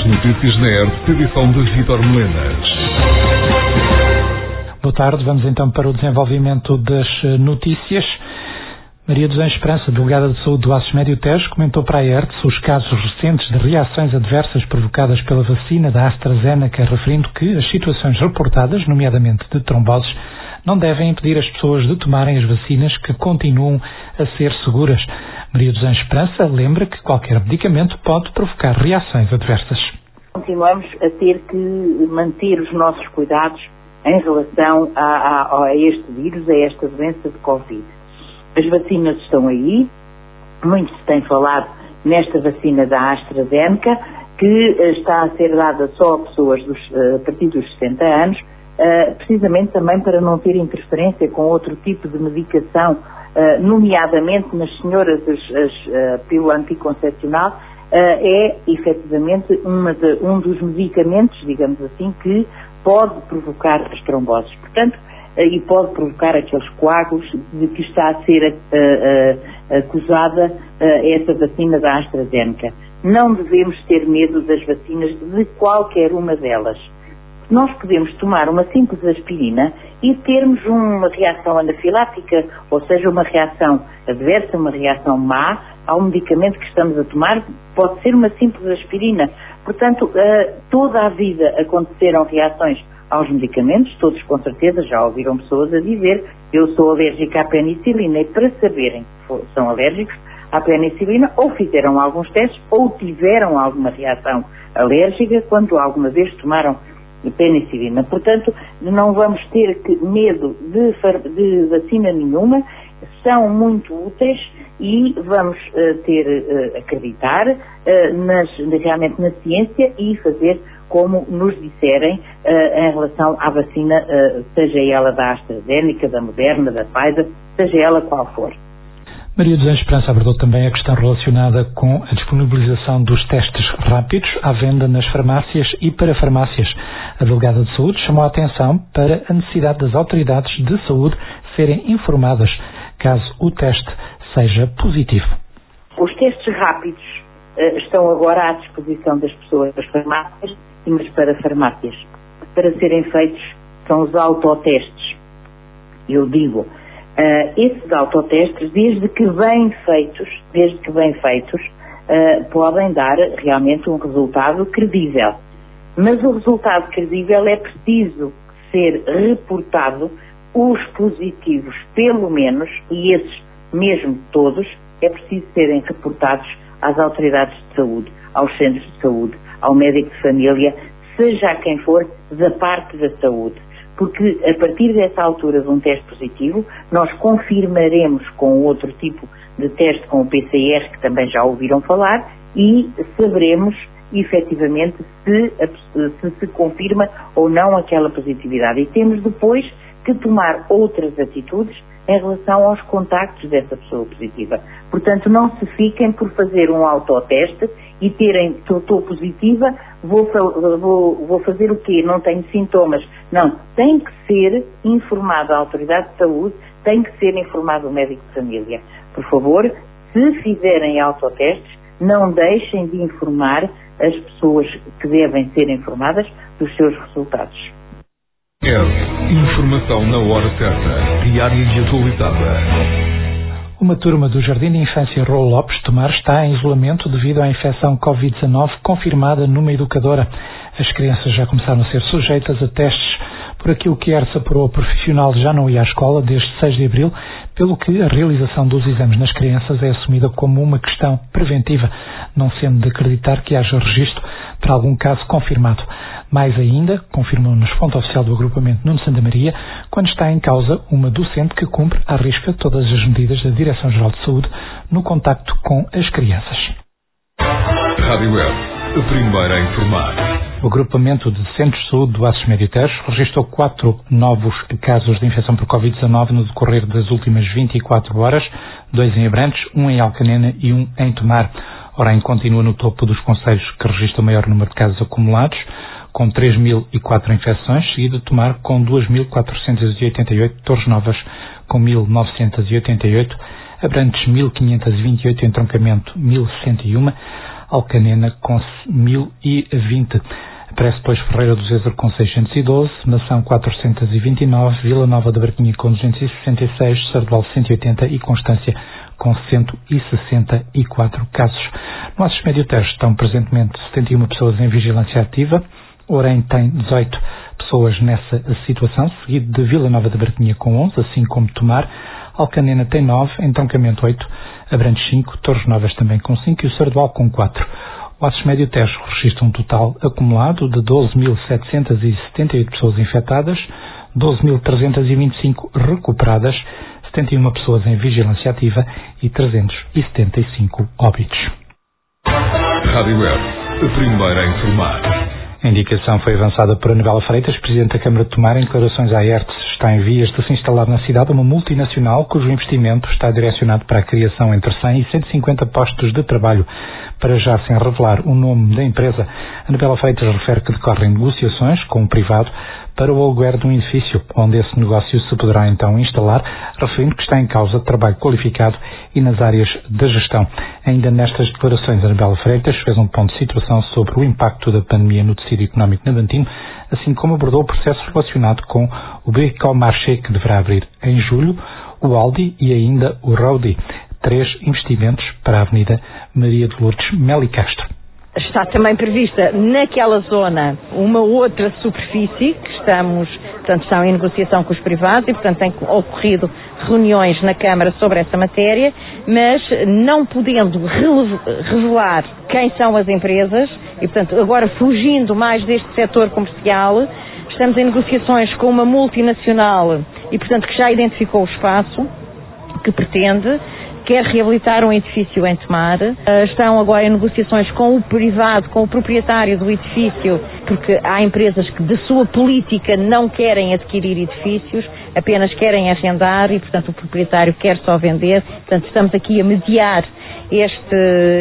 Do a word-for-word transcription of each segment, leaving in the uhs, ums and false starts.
notícias na R T P, edição de Vítor Melenas. Boa tarde, vamos então para o desenvolvimento das notícias. Maria dos Anjos Esperança, delegada de saúde do Aços Médio Tejo, comentou para a E R T S os casos recentes de reações adversas provocadas pela vacina da AstraZeneca, referindo que as situações reportadas, nomeadamente de tromboses, não devem impedir as pessoas de tomarem as vacinas que continuam a ser seguras. Maria dos Anjos Esperança lembra que qualquer medicamento pode provocar reações adversas. Continuamos a ter que manter os nossos cuidados em relação a, a, a este vírus, a esta doença de Covid. As vacinas estão aí, muito se tem falado nesta vacina da AstraZeneca, que está a ser dada só a pessoas dos, a partir dos sessenta anos, precisamente também para não ter interferência com outro tipo de medicação, nomeadamente nas senhoras as, as, a pílula anticoncepcional, é efetivamente uma de, um dos medicamentos, digamos assim, que pode provocar as tromboses. Portanto, e pode provocar aqueles coágulos de que está a ser uh, uh, acusada uh, essa vacina da AstraZeneca. Não devemos ter medo das vacinas, de qualquer uma delas. Nós podemos tomar uma simples aspirina e termos uma reação anafilática, ou seja, uma reação adversa, uma reação má ao medicamento que estamos a tomar, pode ser uma simples aspirina. Portanto, uh, toda a vida aconteceram reações aos medicamentos, todos com certeza já ouviram pessoas a dizer: eu sou alérgica à penicilina, e para saberem que são alérgicos à penicilina, ou fizeram alguns testes, ou tiveram alguma reação alérgica quando alguma vez tomaram penicilina. Portanto, não vamos ter que, medo de, de vacina nenhuma, são muito úteis e vamos uh, ter, uh, acreditar uh, nas, realmente na ciência e fazer como nos disserem uh, em relação à vacina, uh, seja ela da AstraZeneca, da Moderna, da Pfizer, seja ela qual for. Maria dos Anjos Esperança abordou também a questão relacionada com a disponibilização dos testes rápidos à venda nas farmácias e para farmácias. A delegada de saúde chamou a atenção para a necessidade das autoridades de saúde serem informadas caso o teste seja positivo. Os testes rápidos uh, estão agora à disposição das pessoas das farmácias, mas para farmácias. Para serem feitos são os autotestes. Eu digo, uh, esses autotestes, desde que bem feitos, desde que bem feitos, uh, podem dar realmente um resultado credível. Mas o resultado credível é preciso ser reportado, os positivos pelo menos, e esses mesmo todos, é preciso serem reportados às autoridades de saúde, aos centros de saúde, ao médico de família, seja quem for, da parte da saúde. Porque a partir dessa altura de um teste positivo, nós confirmaremos com outro tipo de teste, com o P C R, que também já ouviram falar, e saberemos efetivamente se se, se confirma ou não aquela positividade. E temos depois que tomar outras atitudes em relação aos contactos dessa pessoa positiva. Portanto, não se fiquem por fazer um autoteste e terem, estou positiva, vou, vou, vou fazer o quê? Não tenho sintomas. Não, tem que ser informado a autoridade de saúde, tem que ser informado o médico de família. Por favor, se fizerem autotestes, não deixem de informar as pessoas que devem ser informadas dos seus resultados. É informação na hora certa, diária e atualizada. Uma turma do Jardim de Infância Raul Lopes Tomar está em isolamento devido à infecção covid dezanove confirmada numa educadora. As crianças já começaram a ser sujeitas a testes. Por aquilo que a E R T S apurou, a profissional já não ia à escola desde seis de abril, pelo que a realização dos exames nas crianças é assumida como uma questão preventiva, não sendo de acreditar que haja registro para algum caso confirmado. Mais ainda, confirmou-nos fonte oficial do agrupamento Nuno Santa Maria, quando está em causa uma docente que cumpre à risca todas as medidas da Direção-Geral de Saúde no contacto com as crianças. Rádio E R T, a primeira a informar. O agrupamento de Centros de Saúde do Aços Médio Tejo registrou quatro novos casos de infecção por covid dezanove no decorrer das últimas vinte e quatro horas, dois em Abrantes, um em Alcanena e um em Tomar. Orem continua no topo dos concelhos que registram o maior número de casos acumulados, com três mil e quatro infecções, seguido de Tomar com duas mil quatrocentas e oitenta e oito, Torres Novas com mil novecentas e oitenta e oito, Abrantes mil quinhentas e vinte e oito, Entroncamento mil cento e um, Alcanena com mil e vinte. Aparece depois Ferreira do Zezer com seiscentos e doze, Mação quatrocentos e vinte e nove, Vila Nova da Barquinha com duzentos e sessenta e seis, Sardual cento e oitenta e Constância com cento e sessenta e quatro casos. No Aços Médio Tejo estão presentemente setenta e uma pessoas em vigilância ativa, Orem tem dezoito pessoas nessa situação, seguido de Vila Nova da Barquinha com onze, assim como Tomar, Alcanena tem nove, Entroncamento oito, Abrantes cinco, Torres Novas também com cinco e o Sardual com quatro. O Aços Médio Tejo registra um total acumulado de doze mil setecentas e setenta e oito pessoas infectadas, doze mil trezentas e vinte e cinco recuperadas, setenta e uma pessoas em vigilância ativa e trezentos e setenta e cinco óbitos. Rádio Web, a primeira a informar. A indicação foi avançada por Anabela Freitas, Presidente da Câmara de Tomar, em declarações à E R T S. Está em vias de se instalar na cidade uma multinacional cujo investimento está direcionado para a criação entre cem e cento e cinquenta postos de trabalho. Para já, sem revelar o nome da empresa, Anabela Freitas refere que decorrem negociações com o privado para o aluguer de um edifício, onde esse negócio se poderá então instalar, referindo que está em causa trabalho qualificado e nas áreas da gestão. Ainda nestas declarações, Anabela Freitas fez um ponto de situação sobre o impacto da pandemia no tecido económico navantino, assim como abordou o processo relacionado com o Bricomarché, que deverá abrir em julho, o Aldi e ainda o Rodi, três investimentos para a Avenida Maria de Lourdes Meli Castro. Está também prevista naquela zona uma outra superfície que estamos, portanto, estão em negociação com os privados e, portanto, têm ocorrido reuniões na Câmara sobre essa matéria, mas não podendo revelar quem são as empresas e, portanto, agora fugindo mais deste setor comercial, estamos em negociações com uma multinacional e, portanto, que já identificou o espaço que pretende, quer reabilitar um edifício em Tomar. Estão agora em negociações com o privado, com o proprietário do edifício, porque há empresas que de sua política não querem adquirir edifícios, apenas querem arrendar e, portanto, o proprietário quer só vender. Portanto, estamos aqui a mediar este,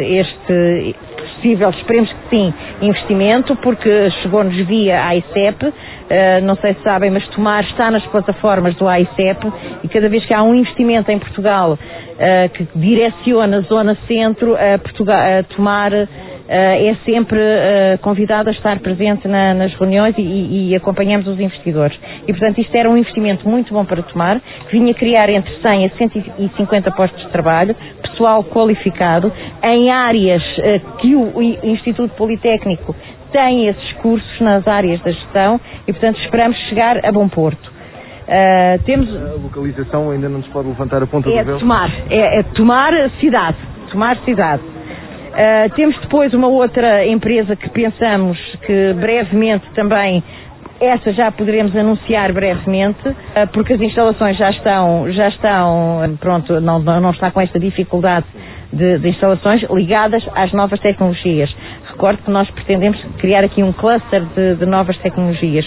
este possível, esperemos que sim, investimento, porque chegou-nos via A I C E P, uh, não sei se sabem, mas Tomar está nas plataformas do A I C E P e cada vez que há um investimento em Portugal uh, que direciona a zona centro, a, Portugal, a Tomar uh, é sempre uh, convidado a estar presente na, nas reuniões e, e, e acompanhamos os investidores. E, portanto, isto era um investimento muito bom para Tomar, que vinha criar entre cem a cento e cinquenta postos de trabalho, pessoal qualificado, em áreas uh, que o, o Instituto Politécnico tem esses cursos nas áreas da gestão e, portanto, esperamos chegar a bom porto. Uh, temos... A localização ainda não nos pode levantar a ponta é do véu? Tomar, é, é Tomar cidade, Tomar cidade. Uh, temos depois uma outra empresa que pensamos que brevemente também, essa já poderemos anunciar brevemente, uh, porque as instalações já estão, já estão, pronto, não, não está com esta dificuldade de, de instalações ligadas às novas tecnologias. Recordo que nós pretendemos criar aqui um cluster de, de novas tecnologias.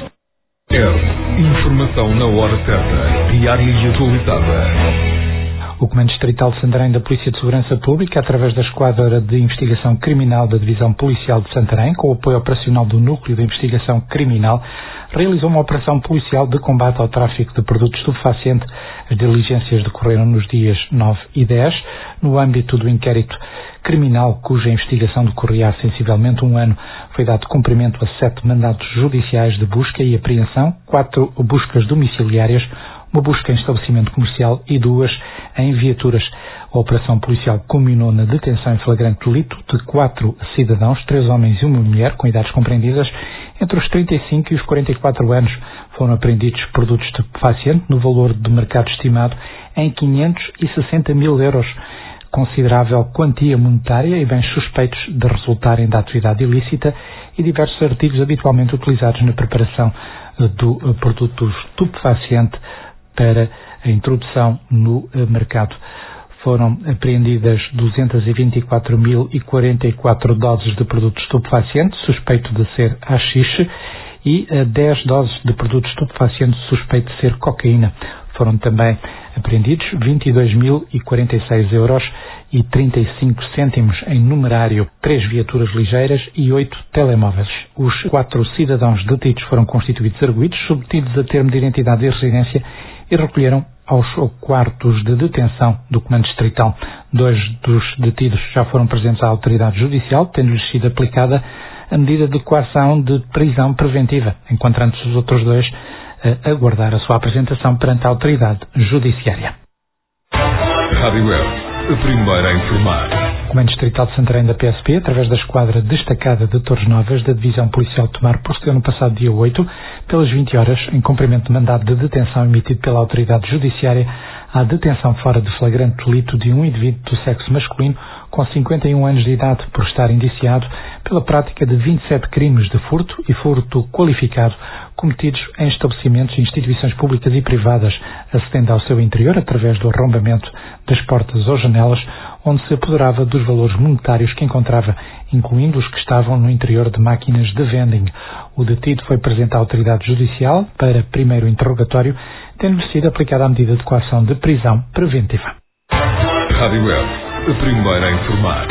É informação na hora certa, diária e atualizada. O Comando Distrital de Santarém da Polícia de Segurança Pública, através da Esquadra de Investigação Criminal da Divisão Policial de Santarém, com o apoio operacional do Núcleo de Investigação Criminal, realizou uma operação policial de combate ao tráfico de produtos estupefacientes. As diligências decorreram nos dias nove e dez, no âmbito do inquérito criminal, cuja investigação decorria há sensivelmente um ano. Foi dado cumprimento a sete mandatos judiciais de busca e apreensão, quatro buscas domiciliárias, uma busca em estabelecimento comercial e duas em viaturas. A operação policial culminou na detenção em flagrante delito de quatro cidadãos, três homens e uma mulher, com idades compreendidas entre os trinta e cinco e os quarenta e quatro anos. Foram apreendidos produtos estupefacientes no valor de mercado estimado em quinhentos e sessenta mil euros, considerável quantia monetária e bens suspeitos de resultarem da atividade ilícita e diversos artigos habitualmente utilizados na preparação do produto estupefaciente para a introdução no mercado. Foram apreendidas duzentas e vinte e quatro mil e quarenta e quatro doses de produto estupefaciente, suspeito de ser haxixe, e dez doses de produto estupefaciente suspeito de ser cocaína. Foram também apreendidos vinte e dois mil e quarenta e seis euros e trinta e cinco cêntimos em numerário, três viaturas ligeiras e oito telemóveis. Os quatro cidadãos detidos foram constituídos arguidos, submetidos a termo de identidade e residência e recolheram aos quartos de detenção do Comando Distrital. Dois dos detidos já foram presentes à autoridade judicial, tendo-lhes sido aplicada a medida de coação de prisão preventiva, enquanto os outros dois a aguardar a sua apresentação perante a autoridade judiciária. Rádio Web, a primeira a informar. O Comando Distrital de Santarém da P S P, através da Esquadra Destacada de Torres Novas da Divisão Policial de Tomar, procedeu no passado dia oito, pelas vinte horas, em cumprimento de mandado de detenção emitido pela autoridade judiciária, à detenção fora de flagrante delito de um indivíduo do sexo masculino com cinquenta e um anos de idade por estar indiciado pela prática de vinte e sete crimes de furto e furto qualificado cometidos em estabelecimentos e instituições públicas e privadas, acedendo ao seu interior através do arrombamento das portas ou janelas, onde se apoderava dos valores monetários que encontrava, incluindo os que estavam no interior de máquinas de vending. O detido foi presente à autoridade judicial para primeiro interrogatório, tendo-lhe sido aplicada a medida de coação de prisão preventiva. Rádio Web, a primeira a informar.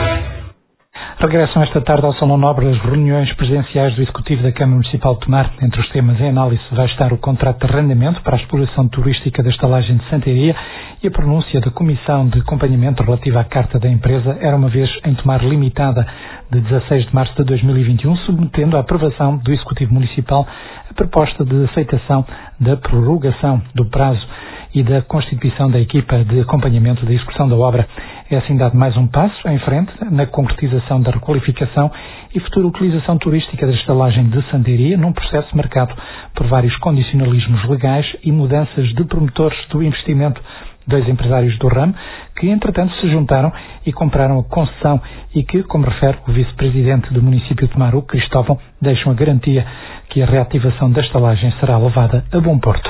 Regressam esta tarde ao Salão Nobre as reuniões presenciais do Executivo da Câmara Municipal de Tomar. Entre os temas em análise vai estar o contrato de arrendamento para a exploração turística da estalagem de Santaria e a pronúncia da Comissão de Acompanhamento relativa à Carta da Empresa era uma vez em Tomar limitada, de dezasseis de março de dois mil e vinte e um, submetendo à aprovação do Executivo Municipal a proposta de aceitação da prorrogação do prazo e da constituição da equipa de acompanhamento da execução da obra. É assim dado mais um passo em frente na concretização da requalificação e futura utilização turística da estalagem de Santaria, num processo marcado por vários condicionalismos legais e mudanças de promotores do investimento. Dois empresários do ramo que, entretanto, se juntaram e compraram a concessão e que, como refere o vice-presidente do município de Tomar, Cristóvão, deixam a garantia que a reativação da estalagem será levada a bom porto.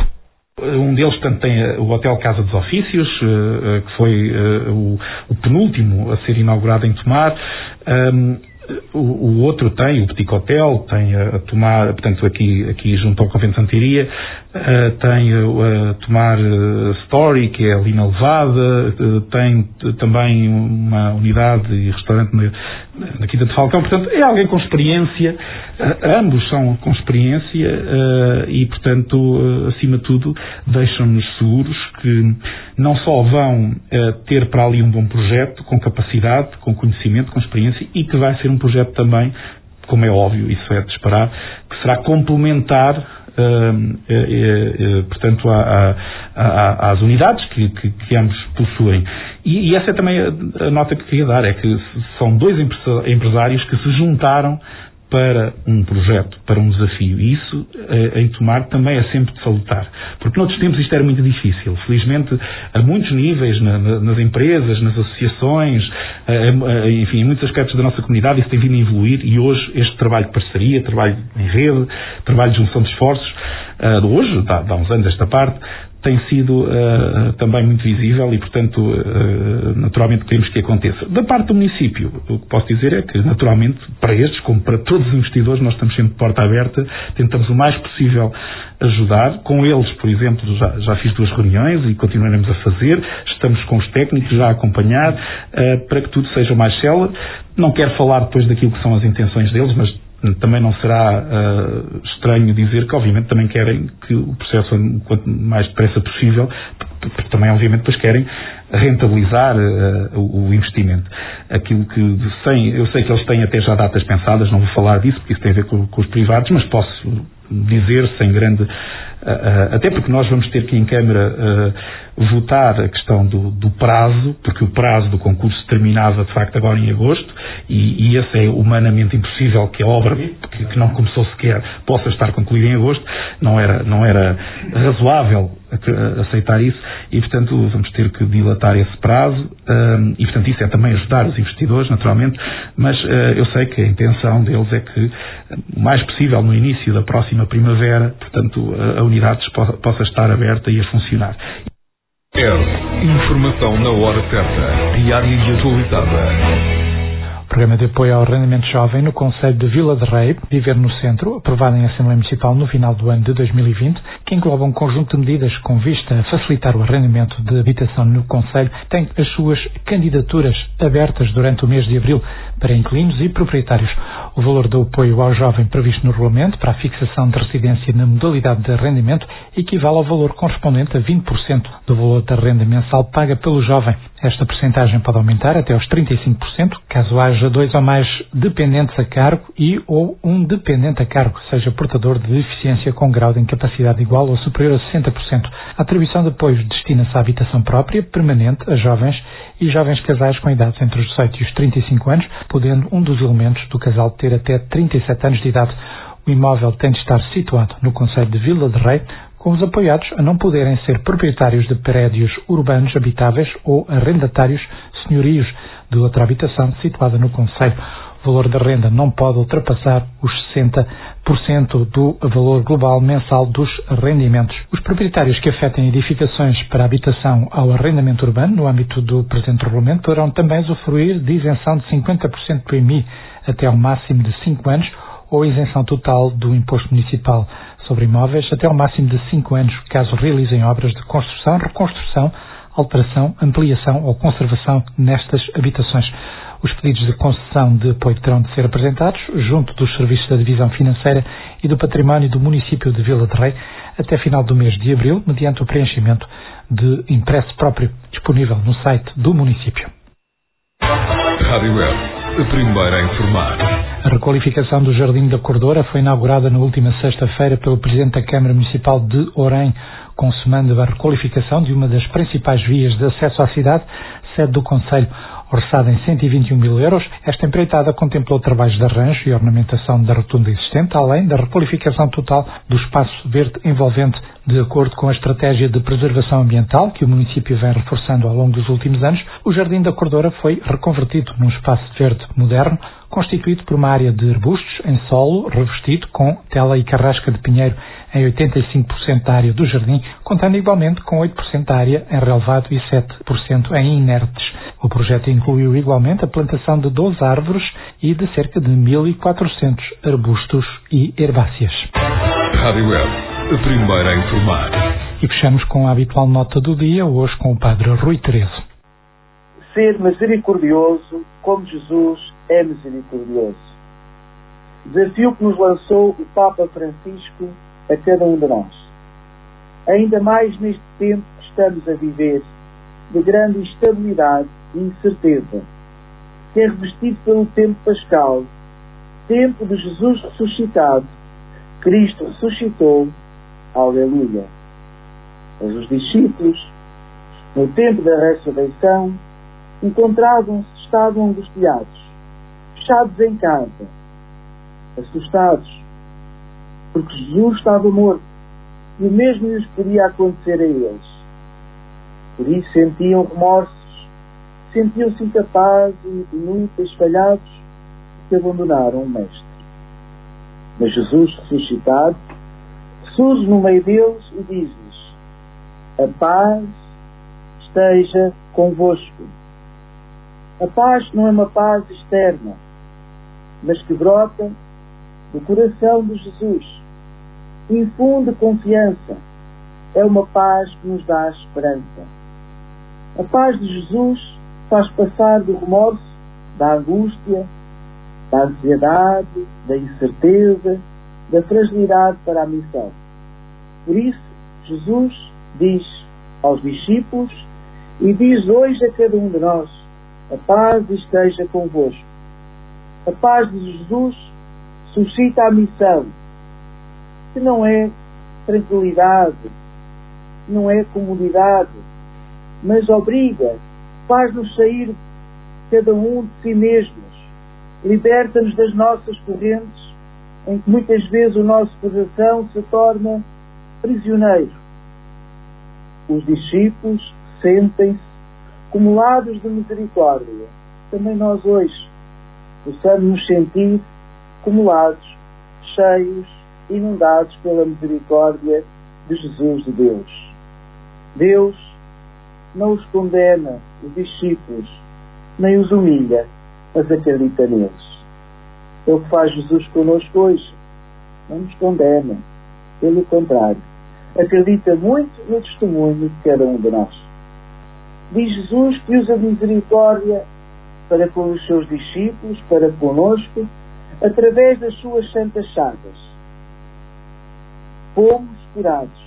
Um deles, portanto, tem o Hotel Casa dos Ofícios, que foi o, o penúltimo a ser inaugurado em Tomar. Um, o, o outro tem o Petit Hotel, tem a, a Tomar, portanto, aqui, aqui junto ao Convento de Santaria, uh, tem a, a Tomar Story, que é ali na Levada, uh, tem também uma unidade e restaurante na, na Quinta de Falcão. Portanto, é alguém com experiência, uh, ambos são com experiência uh, e, portanto, uh, acima de tudo, deixam-nos seguros que não só vão uh, ter para ali um bom projeto, com capacidade, com conhecimento, com experiência, e que vai ser um projeto também, como é óbvio, isso é de esperar, que será complementar, uh, uh, uh, uh, portanto, a, a, a, às unidades que, que, que ambos possuem. E, e essa é também a, a nota que queria dar, é que são dois empresários que se juntaram para um projeto, para um desafio. E isso, em Tomar, também é sempre de salutar. Porque noutros tempos isto era muito difícil. Felizmente, a muitos níveis, na, na, nas empresas, nas associações, a, a, enfim, em muitos aspectos da nossa comunidade, isso tem vindo a evoluir e hoje este trabalho de parceria, trabalho em rede, trabalho de junção de esforços, uh, de hoje, há, há uns anos esta parte, tem sido uh, também muito visível e, portanto, uh, naturalmente queremos que aconteça. Da parte do município, o que posso dizer é que, naturalmente, para estes, como para todos os investidores, nós estamos sempre de porta aberta, tentamos o mais possível ajudar. Com eles, por exemplo, já, já fiz duas reuniões e continuaremos a fazer. Estamos com os técnicos já a acompanhar uh, para que tudo seja mais célere. Não quero falar depois daquilo que são as intenções deles, mas também não será uh, estranho dizer que, obviamente, também querem que o processo, quanto mais depressa possível, porque também, obviamente, depois querem rentabilizar uh, o, o investimento. Aquilo que, sem, eu sei que eles têm até já datas pensadas, não vou falar disso, porque isso tem a ver com, com os privados, mas posso dizer sem grande... Uh, uh, até porque nós vamos ter que em Câmara uh, votar a questão do, do prazo, porque o prazo do concurso terminava de facto agora em agosto e, e esse é humanamente impossível que a obra que, que não começou sequer possa estar concluída em agosto. Não era, não era razoável aceitar isso e, portanto, vamos ter que dilatar esse prazo um, e, portanto, isso é também ajudar os investidores, naturalmente, mas uh, eu sei que a intenção deles é que o mais possível no início da próxima primavera, portanto, a, a unidade possa, possa estar aberta e a funcionar. É informação na hora certa, diária e atualizada. Programa de apoio ao arrendamento jovem no Concelho de Vila de Rei, Viver no Centro, aprovado em Assembleia Municipal no final do ano de dois mil e vinte, que engloba um conjunto de medidas com vista a facilitar o arrendamento de habitação no concelho, tem as suas candidaturas abertas durante o mês de abril para inquilinos e proprietários. O valor do apoio ao jovem previsto no regulamento para a fixação de residência na modalidade de arrendamento equivale ao valor correspondente a vinte por cento do valor da renda mensal paga pelo jovem. Esta percentagem pode aumentar até aos trinta e cinco por cento, caso haja dois ou mais dependentes a cargo e ou um dependente a cargo, seja portador de deficiência com grau de incapacidade igual ou superior a sessenta por cento. A atribuição de apoios destina-se à habitação própria, permanente, a jovens e jovens casais com idades entre os dezoito e os trinta e cinco anos, podendo um dos elementos do casal ter até trinta e sete anos de idade. O imóvel tem de estar situado no concelho de Vila de Rei, com os apoiados a não poderem ser proprietários de prédios urbanos habitáveis ou arrendatários senhorios de outra habitação situada no concelho. O valor da renda não pode ultrapassar os sessenta por cento do valor global mensal dos rendimentos. Os proprietários que afetem edificações para habitação ao arrendamento urbano, no âmbito do presente regulamento, poderão também usufruir de isenção de cinquenta por cento do I M I até ao máximo de cinco anos ou isenção total do imposto municipal sobre imóveis até ao máximo de cinco anos, caso realizem obras de construção, reconstrução, alteração, ampliação ou conservação nestas habitações. Os pedidos de concessão de apoio terão de ser apresentados junto dos serviços da Divisão Financeira e do Património do município de Vila de Rei até final do mês de abril, mediante o preenchimento de impresso próprio disponível no site do município. Rádio Web, a primeira a informar. A requalificação do Jardim da Cordora foi inaugurada na última sexta-feira pelo Presidente da Câmara Municipal de Orém, consumando a requalificação de uma das principais vias de acesso à cidade, sede do concelho. Orçada em cento e vinte e um mil euros, esta empreitada contemplou trabalhos de arranjo e ornamentação da rotunda existente, além da requalificação total do espaço verde envolvente. De acordo com a estratégia de preservação ambiental que o município vem reforçando ao longo dos últimos anos, o Jardim da Cordora foi reconvertido num espaço verde moderno, constituído por uma área de arbustos em solo revestido com tela e carrasca de pinheiro em oitenta e cinco por cento da área do jardim, contando igualmente com oito por cento da área em relevado e sete por cento em inertes. O projeto incluiu igualmente a plantação de doze árvores e de cerca de mil e quatrocentos arbustos e herbáceas. Rádio Web, a primeira a informar. E fechamos com a habitual nota do dia, hoje com o Padre Rui Terezo. Ser misericordioso como Jesus é misericordioso. Desafio que nos lançou o Papa Francisco a cada um de nós. Ainda mais neste tempo que estamos a viver, de grande instabilidade e incerteza, que é revestido pelo tempo pascal, tempo de Jesus ressuscitado. Cristo ressuscitou. Aleluia. Mas os discípulos, no tempo da ressurreição, encontravam-se, estavam angustiados, fechados em casa, assustados, porque Jesus estava morto e o mesmo lhes podia acontecer a eles. Por isso sentiam remorsos, sentiam-se incapazes, inúteis, falhados, porque abandonaram o Mestre. Mas Jesus ressuscitado surge no meio deles e diz-lhes: a paz esteja convosco. A paz não é uma paz externa, mas que brota do coração de Jesus. Infunde confiança. É uma paz que nos dá esperança. A paz de Jesus faz passar do remorso, da angústia, da ansiedade, da incerteza, da fragilidade para a missão. Por isso, Jesus diz aos discípulos e diz hoje a cada um de nós: a paz esteja convosco. A paz de Jesus suscita a missão, que não é tranquilidade, não é comodidade, mas obriga, faz-nos sair cada um de si mesmos, liberta-nos das nossas correntes, em que muitas vezes o nosso coração se torna prisioneiro. Os discípulos sentem-se acumulados de misericórdia. Também nós hoje possamos nos sentir acumulados, cheios, inundados pela misericórdia de Jesus de Deus. Deus não os condena, os discípulos, nem os humilha, mas acredita neles. É o que faz Jesus connosco hoje. Não nos condena. Pelo contrário, acredita muito no testemunho de cada um de nós. Diz Jesus que usa misericórdia para com os seus discípulos, para conosco, através das suas santas chagas. Fomos curados.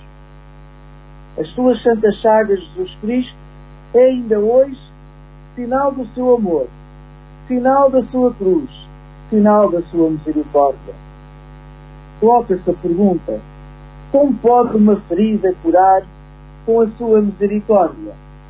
As suas santas chagas de Jesus Cristo é ainda hoje sinal do seu amor, sinal da sua cruz, sinal da sua misericórdia. Coloca-se a pergunta: como pode uma ferida curar com a sua misericórdia?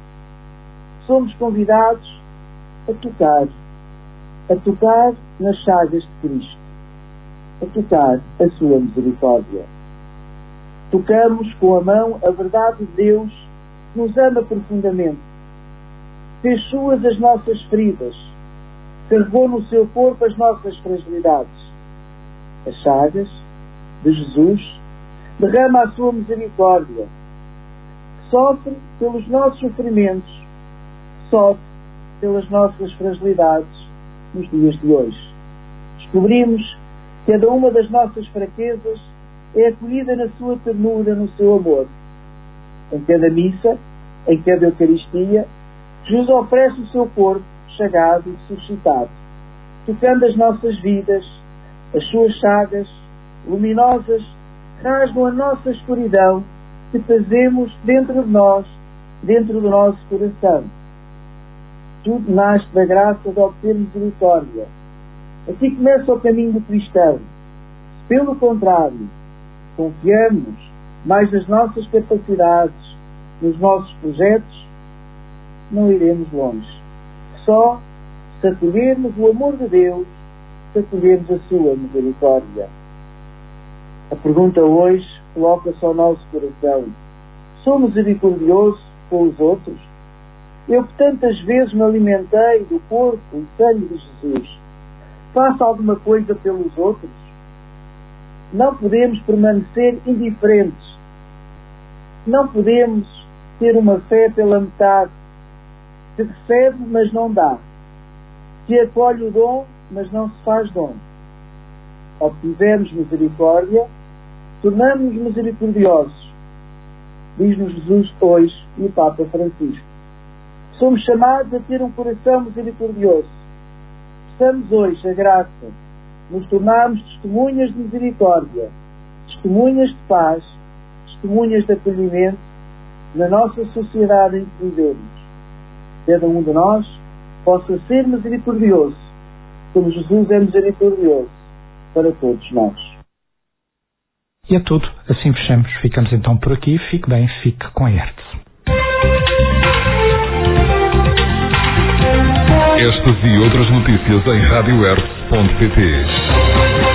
Somos convidados a tocar, a tocar nas chagas de Cristo, a tocar a sua misericórdia. Tocamos com a mão a verdade de Deus que nos ama profundamente. Fez suas as nossas feridas, carregou no seu corpo as nossas fragilidades. As chagas de Jesus derrama a sua misericórdia, que sofre pelos nossos sofrimentos, sofre pelas nossas fragilidades nos dias de hoje. Descobrimos que cada uma das nossas fraquezas é acolhida na sua ternura, no seu amor. Em cada missa, em cada Eucaristia, Jesus oferece o seu corpo chagado e suscitado, tocando as nossas vidas. As suas chagas luminosas rasgam a nossa escuridão que fazemos dentro de nós, dentro do nosso coração. Tudo nasce da graça de obter misericórdia. Aqui começa o caminho do cristão. Se, pelo contrário, confiamos mais nas nossas capacidades, nos nossos projetos, não iremos longe. Só se acolhermos o amor de Deus, se acolhermos a sua misericórdia. A pergunta hoje coloca-se ao nosso coração: sou misericordioso com os outros? Eu que tantas vezes me alimentei do corpo e sangue de Jesus, faço alguma coisa pelos outros? Não podemos permanecer indiferentes. Não podemos ter uma fé pela metade, que recebe, mas não dá, que acolhe o dom, mas não se faz dom. Obtivemos misericórdia, tornamos-nos misericordiosos, diz-nos Jesus hoje e o Papa Francisco. Somos chamados a ter um coração misericordioso. Estamos hoje a graça, nos tornarmos testemunhas de misericórdia, testemunhas de paz, testemunhas de acolhimento na nossa sociedade em que vivemos. Cada um de nós possa ser misericordioso, como Jesus é misericordioso para todos nós. E é tudo. Assim fechamos. Ficamos então por aqui. Fique bem, fique com a Hertz. Estas e outras notícias em rádio hertz ponto pt.